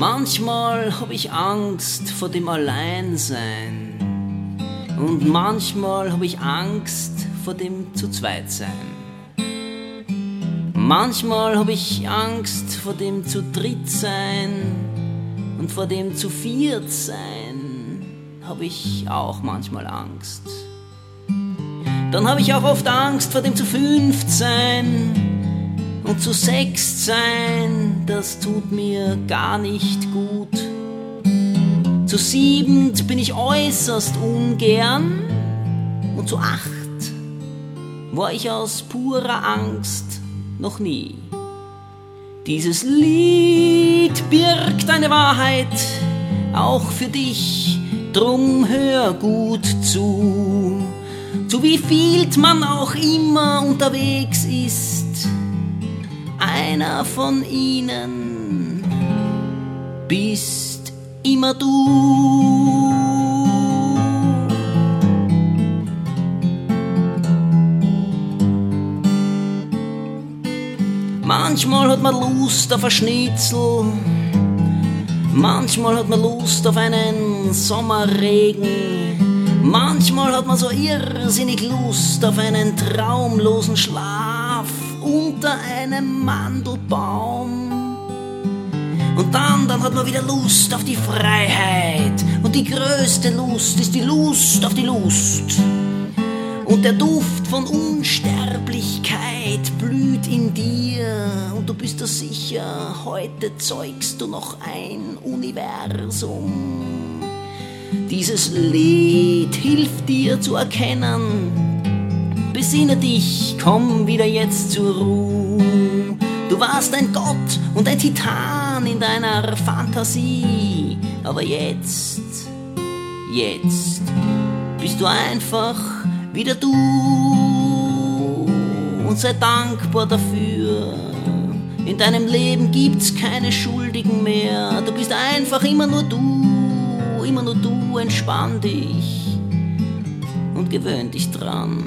Manchmal hab ich Angst vor dem Alleinsein und manchmal hab ich Angst vor dem Zu-zweit-Sein. Manchmal hab ich Angst vor dem Zu-dritt-Sein und vor dem Zu-viert-Sein hab ich auch manchmal Angst. Dann hab ich auch oft Angst vor dem Zu-fünft-Sein und Zu-sechst-Sein, das tut mir gar nicht gut. Zu-siebend bin ich äußerst ungern und Zu-acht war ich aus purer Angst noch nie. Dieses Lied birgt eine Wahrheit, auch für dich, drum hör gut zu. Zu wie viel man auch immer unterwegs ist, einer von ihnen bist immer du. Manchmal hat man Lust auf ein Schnitzel, manchmal hat man Lust auf einen Sommerregen, manchmal hat man so irrsinnig Lust auf einen traumlosen Schlaf unter einem Mandelbaum. Und dann hat man wieder Lust auf die Freiheit. Und die größte Lust ist die Lust auf die Lust. Und der Duft von Unsterblichkeit blüht in dir. Und du bist dir sicher, heute zeugst du noch ein Universum. Dieses Lied hilft dir zu erkennen, besinne dich, komm wieder jetzt zur Ruhe. Du warst ein Gott und ein Titan in deiner Fantasie, aber jetzt bist du einfach wieder du und sei dankbar dafür. In deinem Leben gibt's keine Schuldigen mehr, du bist einfach immer nur du, entspann dich und gewöhn dich dran.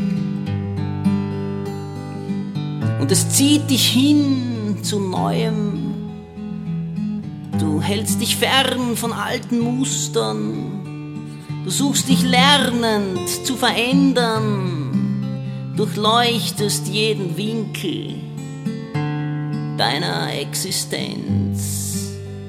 Und es zieht dich hin zu Neuem. Du hältst dich fern von alten Mustern. Du suchst dich lernend zu verändern. Durchleuchtest jeden Winkel deiner Existenz.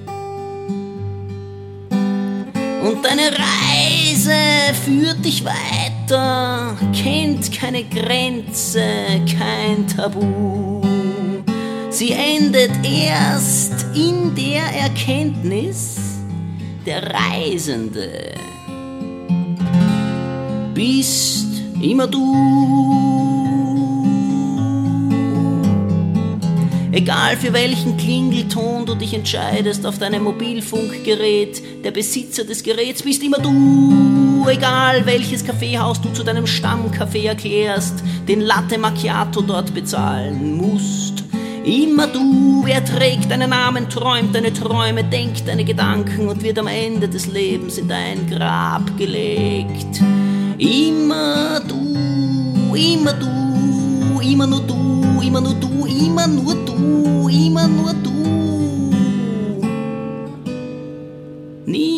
Und deine Reise führt dich weiter, kennt keine Grenze, kein Tabu. Sie endet erst in der Erkenntnis, der Reisende bist immer du. Egal für welchen Klingelton du dich entscheidest auf deinem Mobilfunkgerät, der Besitzer des Geräts bist immer du. Egal welches Kaffeehaus du zu deinem Stammcafé erklärst, den Latte Macchiato dort bezahlen musst. Immer du, wer trägt deinen Namen, träumt deine Träume, denkt deine Gedanken und wird am Ende des Lebens in dein Grab gelegt. Immer du, immer du, immer nur du, immer nur du, immer nur du, immer nur du. Nie